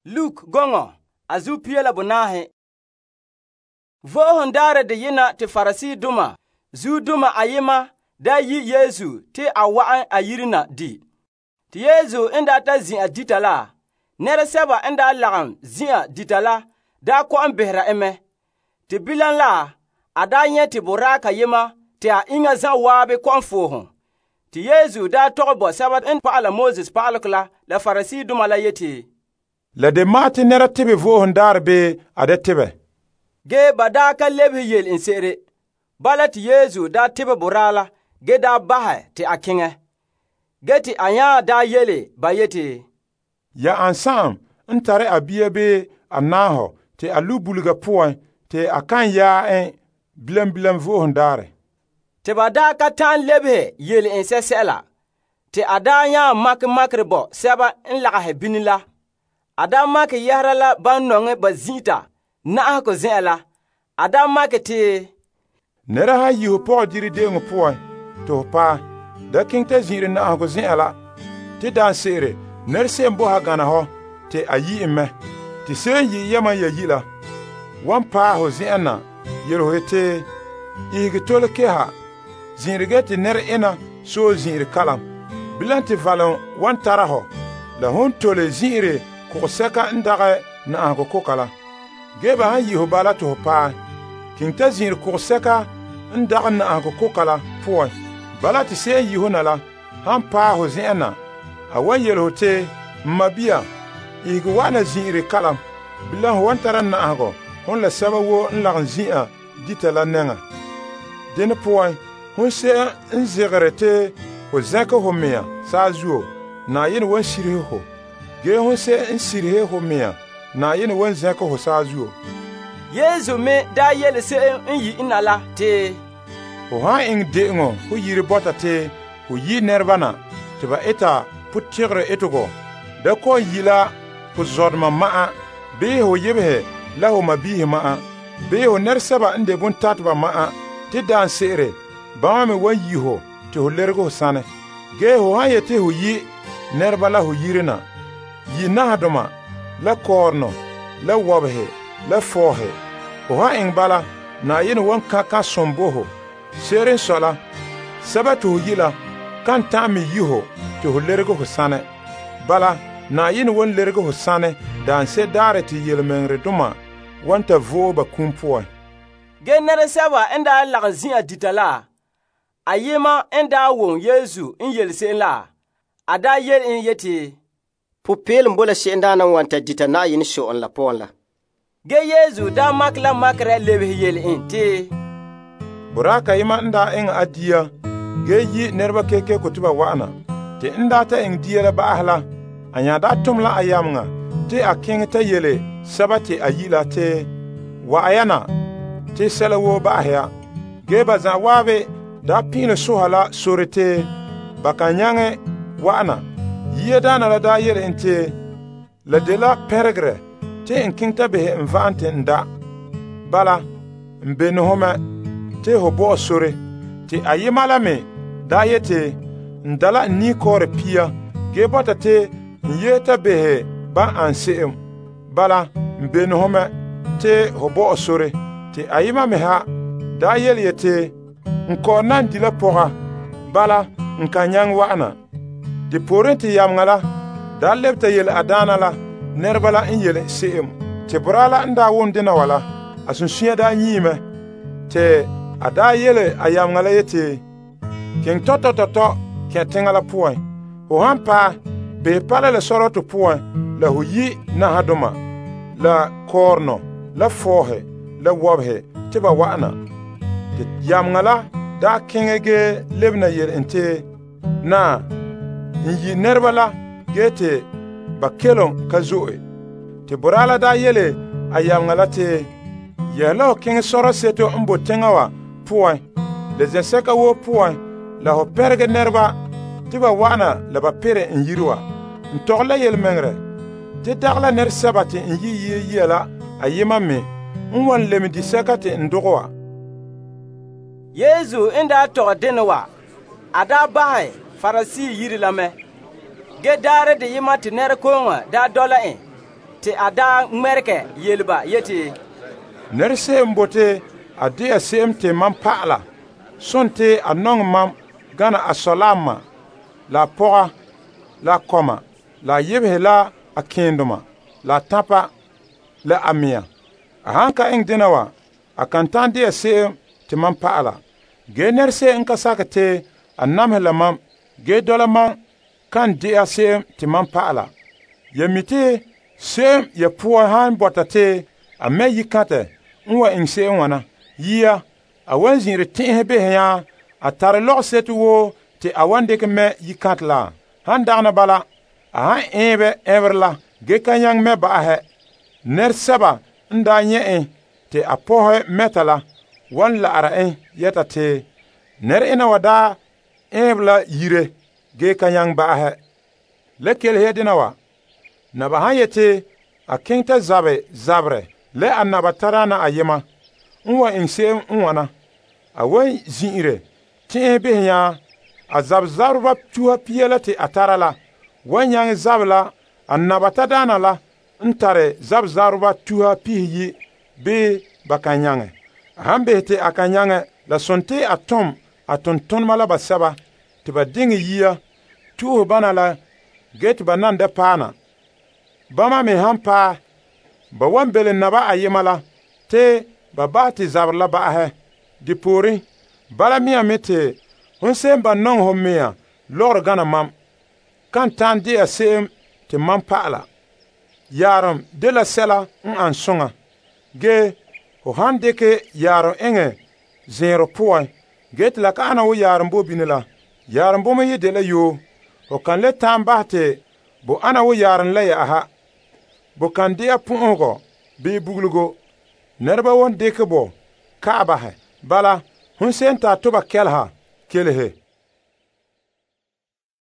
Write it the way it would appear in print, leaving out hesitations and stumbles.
Luk gongo azu piela bonahe. Vohon dare de yina te farasi duma, zu duma ayima da yi Yesu te awaan ayirina di. Te Yesu inda ta zin ditala, nere seba inda lagam zin ditala da ko an behra eme. Te bilan la, ada nye te boraka yima te a inga zan wabe kon fohon. Te Yesu da togo sabat in paala Moses paalukla la farasi duma la yeti. La de mati nera tibe vohon dar be ade tibe. Ge bada ka lebi yel in sere. Bala te Yesu da tibe borala ge da baha te akinge. Ge te anya da yele ba yeti. Ya ansam ntare abia be anaho te alubulga poin te akan ya en bilam vohon dare. Te bada ka tan lebi yel in sesela. Te adanya makrebo seba in lagahe binila. Adam mak yahrala ban nonge bazita na ko zela. Adam mak te nera ha yiho po diri de ngo po to pa da king te zire na ko zela te dan sere ner se mbo ha gana ho te ayi emme te se yi yama ya yila wan pa ho zena yero hete igi tole ke ha zinrige te ner ena so zinre kalam bilante valon wan taraho la hon tole zinre ko seka ndaga na ko kokala geba han yiho bala to pa kinta zin ko seka ndaga na ko kokala po bala ti se yiho nala han pa ho zena awan yelo te mabia igu wana zin kalam bilan wantara na ko hon la sama wo nlagan zin ditala nenga den po hon se nzegrete ko zaka ho mea sa zuo na yin wan sire ho ge hon se insire ho mea na yin wan zaka ho sa zuo Yesu me da yele se yi inala te ho ha ing de ngo ho yiri bota te ho yi nerbana te ba eta putigre etugo da ko yila ko zodma maa be ho yebe la ho mabihi maa be ho nersaba inde bun tatba maa te dan sere ba me wan yi ho te ho lergo sane ge ho ha yete ho yi nerbala ho yirina yi nahadoma la korno la wabhe la fohe o ha ing bala na yin wan ka somboho seren sola sabatu yila kan tami yiho to lergo hosane bala na yin wan lergo hosane dan se dareti yelmenre duma wanta vo ba kumpo genere saba enda lagzin ditala ayima enda won Yesu in yelse la ada yel in yeti pupil mbola shenda na wanta ditana yin sho on la ponla ge Yesu da makla makra lebe yel in te buraka yima nda en adiya ge yi nerba keke kutuba wana te nda ta en diela ba ahla anya da tumla ayamnga te aking ta yele sabati ayila te wa ayana te selawo ba ahya ge baza wabe da pino sohala sorete bakanyange wana yedana la da yele ente la de la pergre te en kingta be mvante nda bala mbeno homa te hobo sore te ayimala me da yete ndala ni kore pia gebota te yeta be ba anseem bala mbeno homa te hobo sore te ayima me ha da yele yete nko nan dila poga bala nkanyang wana de porente yamngala da lebta yele adana la nerbala in yele seem te brala nda wondena wala asunsuya da nyime te ada yele ayamngala yete ken toto ke tengala point ho hampa be pala le soroto point la huyi na hadoma la korno la fohe la wabhe te ba wana te yamngala da kengege lebna yele ente na yi nerbala gete bakelon kazoe te borala da yele ayamngala te yelo king soro seto mbo tengawa point les insectes wo point la ho perge nerba te ba wana la ba pere nyirwa ntogla yel mengre te dagla ner sabati yi yela ayima me nwan lemdi sakate ndogwa Yesu inda to denwa ada bae farasi yiri lame ge dare de yima te ner konwa da dola en tɩ a daa ŋmɛrkɛ yelba yetɩ: Ner se'em bote a de'a se'em tɩ mam pa'ala, sõn tɩ a nong mam gãna a solamma, la a pɔga, la a kɔma, la a yebse la a kẽendoma, la a tãpa, la a mia. A sãn ka ẽng dẽna wã, a kan tãn de'a se'em tɩ mam pa'ala. Gee ner se'em ka sak tɩ a namsẽ la mam, gee dɔla mam kan de'a se'em tɩ mam pa'ala. Ya mi tɩ se'em ya pʋgẽ sãn bɔta tɩ a me yi-kãtɛ n wa ĩng se'em wãna, yia, a wan zĩ'ir tẽ'sẽ bes yã, a tar log-set woo tɩ a wan dɩk me yi-kãt la. Sãn dagna bala, a sãn ẽebɛ ẽbr la, gee ka yãng me ba'asɛ. Ner sɛba n daa yẽ tɩ a pɔsɛ mɛta la, wan la'ara yɛta tɩ ner ẽna wa daa ẽeb la yire, gee ka yãng ba'asɛ. La kelsɛ dẽna wa, naba sãn yetɩ a kẽng t'a zabe zabrɛ, la a naba taraana a yema, n wa ĩng se'em n wãna. A wan zĩ'ire tẽ'sẽ bes yã, a zab-zabrba tuha pia la tɩ a tara la, wan yãng zab la a naba tadaana la n tare zab-zabrba tuha pis yi bɩ ba kan yãngẽ. A sãn bes tɩ a kan yãngẽ, la sõn tɩ a tõm a tʋm-tõdmã la basɛba tɩ ba dɩng yia, tuus bãna la, gee tɩ ba nan da paana. Bãmba me sãn paa, ba wan bele naba a yema la, tɩ ba bas tɩ zabr la ba'asɛ. Dɩ poorẽ, bala miyame tɩ fõn se'em ba nong fo mea logr gãna mam, kan tãn de'a se'em tɩ mam pa'ala. Yaarem de la sɛla n an sõŋa, gee fo sãn dɩke yaarem ẽngẽ zẽero pʋgẽ, gee tɩ la ka ana wo yaarem bobine la, yaarem bõmb yɩ de la yoo, fo kan le tãn bas tɩ bo ana wo yaarem la ya'asa. Bo kan de'a pũ'usgɔ bɩ buglugo, nedbã won dɩk bo ka'a basɛ. Bala, fõn se'em t'a tʋba kɛlsa, kelse.